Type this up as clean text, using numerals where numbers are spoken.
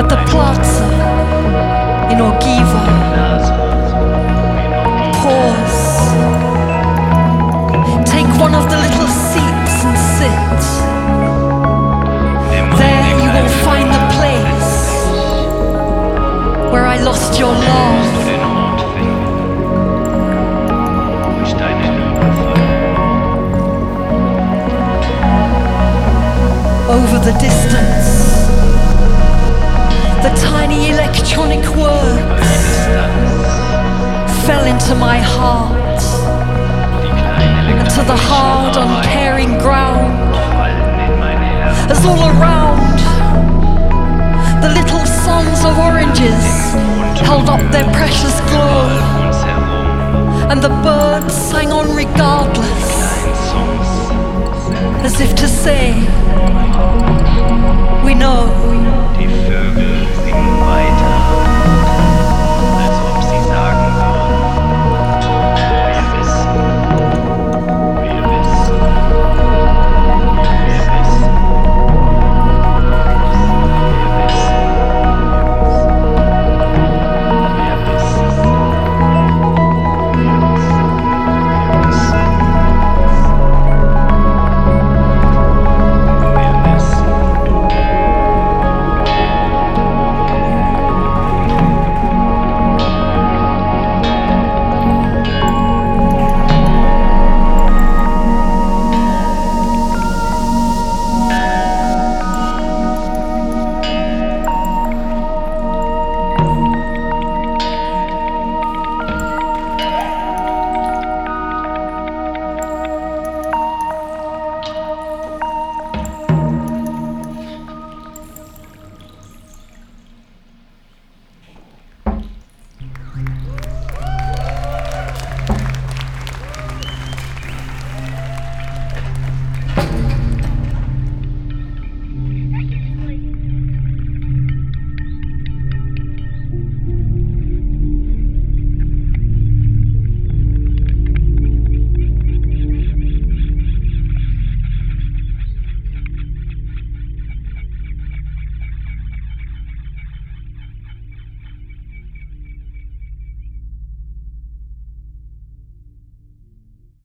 At the plaza in Orgiva, pause. Take one of the little seats and sit. There you will find the place where I lost your love. Over the distance, the tiny electronic words fell into my heart, and to the hard, uncaring ground, as all around the little sons of oranges held up their precious glow, and the birds sang on regardless, as if to say, we know.